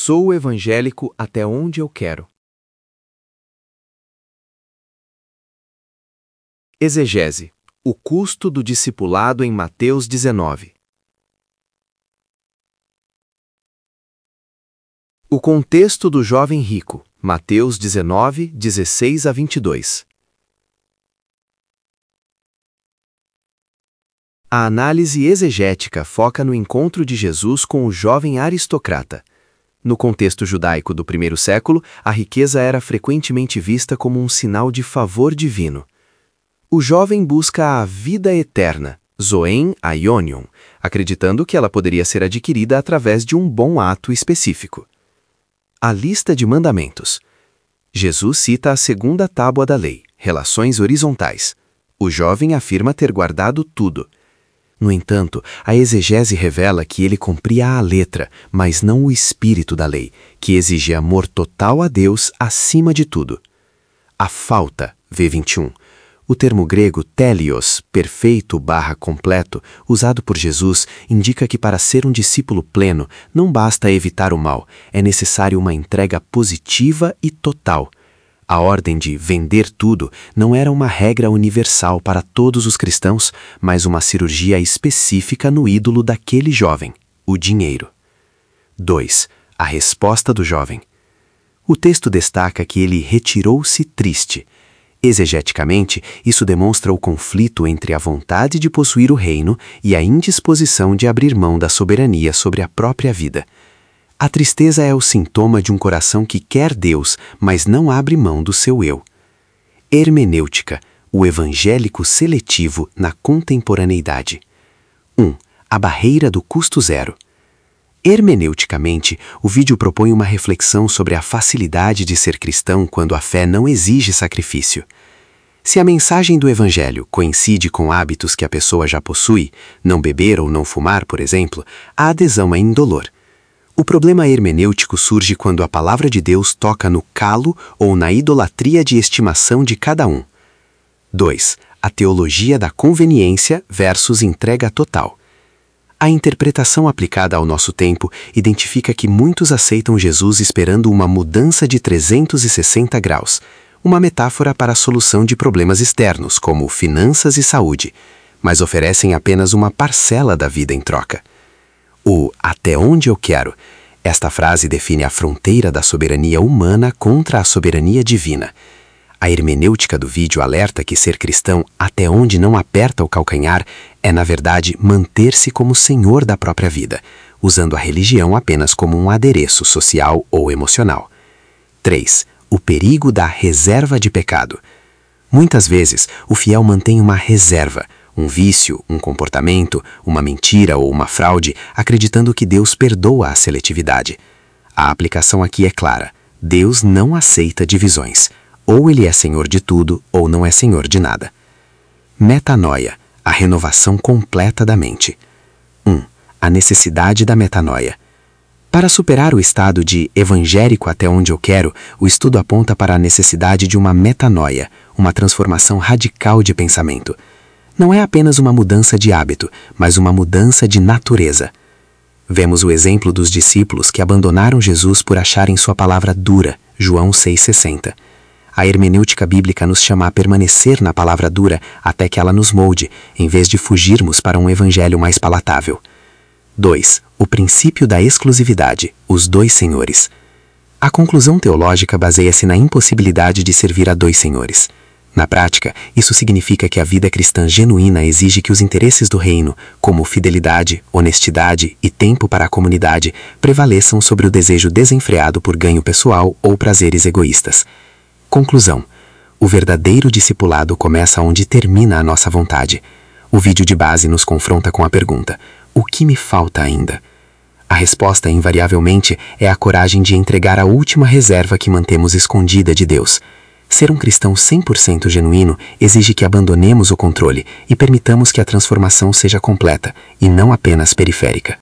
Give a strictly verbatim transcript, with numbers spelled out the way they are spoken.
Sou evangélico até onde eu quero. Exegese. O custo do discipulado em Mateus dezenove. O contexto do jovem rico, Mateus dezenove, dezesseis a vinte e dois. A análise exegética foca no encontro de Jesus com o jovem aristocrata. No contexto judaico do primeiro século, a riqueza era frequentemente vista como um sinal de favor divino. O jovem busca a vida eterna, zoen aionion, acreditando que ela poderia ser adquirida através de um bom ato específico. A lista de mandamentos. Jesus cita a segunda tábua da lei, relações horizontais. O jovem afirma ter guardado tudo. No entanto, a exegese revela que ele cumpria a letra, mas não o espírito da lei, que exige amor total a Deus acima de tudo. A falta, V vinte e um. O termo grego telios, perfeito barra completo, usado por Jesus, indica que para ser um discípulo pleno, não basta evitar o mal, é necessário uma entrega positiva e total. A ordem de vender tudo não era uma regra universal para todos os cristãos, mas uma cirurgia específica no ídolo daquele jovem, o dinheiro. dois. A resposta do jovem. O texto destaca que ele retirou-se triste. Exegeticamente, isso demonstra o conflito entre a vontade de possuir o reino e a indisposição de abrir mão da soberania sobre a própria vida. A tristeza é o sintoma de um coração que quer Deus, mas não abre mão do seu eu. Hermenêutica, o evangélico seletivo na contemporaneidade. um. A barreira do custo zero. Hermeneuticamente, o vídeo propõe uma reflexão sobre a facilidade de ser cristão quando a fé não exige sacrifício. Se a mensagem do evangelho coincide com hábitos que a pessoa já possui, não beber ou não fumar, por exemplo, a adesão é indolor. O problema hermenêutico surge quando a palavra de Deus toca no calo ou na idolatria de estimação de cada um. dois. A teologia da conveniência versus entrega total. A interpretação aplicada ao nosso tempo identifica que muitos aceitam Jesus esperando uma mudança de trezentos e sessenta graus, uma metáfora para a solução de problemas externos, como finanças e saúde, mas oferecem apenas uma parcela da vida em troca. O até onde eu quero. Esta frase define a fronteira da soberania humana contra a soberania divina. A hermenêutica do vídeo alerta que ser cristão até onde não aperta o calcanhar é, na verdade, manter-se como senhor da própria vida, usando a religião apenas como um adereço social ou emocional. três. O perigo da reserva de pecado. Muitas vezes, o fiel mantém uma reserva, um vício, um comportamento, uma mentira ou uma fraude, acreditando que Deus perdoa a seletividade. A aplicação aqui é clara. Deus não aceita divisões. Ou ele é senhor de tudo, ou não é senhor de nada. Metanoia, a renovação completa da mente. um. A necessidade da metanoia. Para superar o estado de evangélico até onde eu quero, o estudo aponta para a necessidade de uma metanoia, uma transformação radical de pensamento. Não é apenas uma mudança de hábito, mas uma mudança de natureza. Vemos o exemplo dos discípulos que abandonaram Jesus por acharem sua palavra dura, João seis sessenta. A hermenêutica bíblica nos chama a permanecer na palavra dura até que ela nos molde, em vez de fugirmos para um evangelho mais palatável. dois. O princípio da exclusividade, os dois senhores. A conclusão teológica baseia-se na impossibilidade de servir a dois senhores. Na prática, isso significa que a vida cristã genuína exige que os interesses do reino, como fidelidade, honestidade e tempo para a comunidade, prevaleçam sobre o desejo desenfreado por ganho pessoal ou prazeres egoístas. Conclusão. O verdadeiro discipulado começa onde termina a nossa vontade. O vídeo de base nos confronta com a pergunta: o que me falta ainda? A resposta, invariavelmente, é a coragem de entregar a última reserva que mantemos escondida de Deus. Ser um cristão cem por cento genuíno exige que abandonemos o controle e permitamos que a transformação seja completa, e não apenas periférica.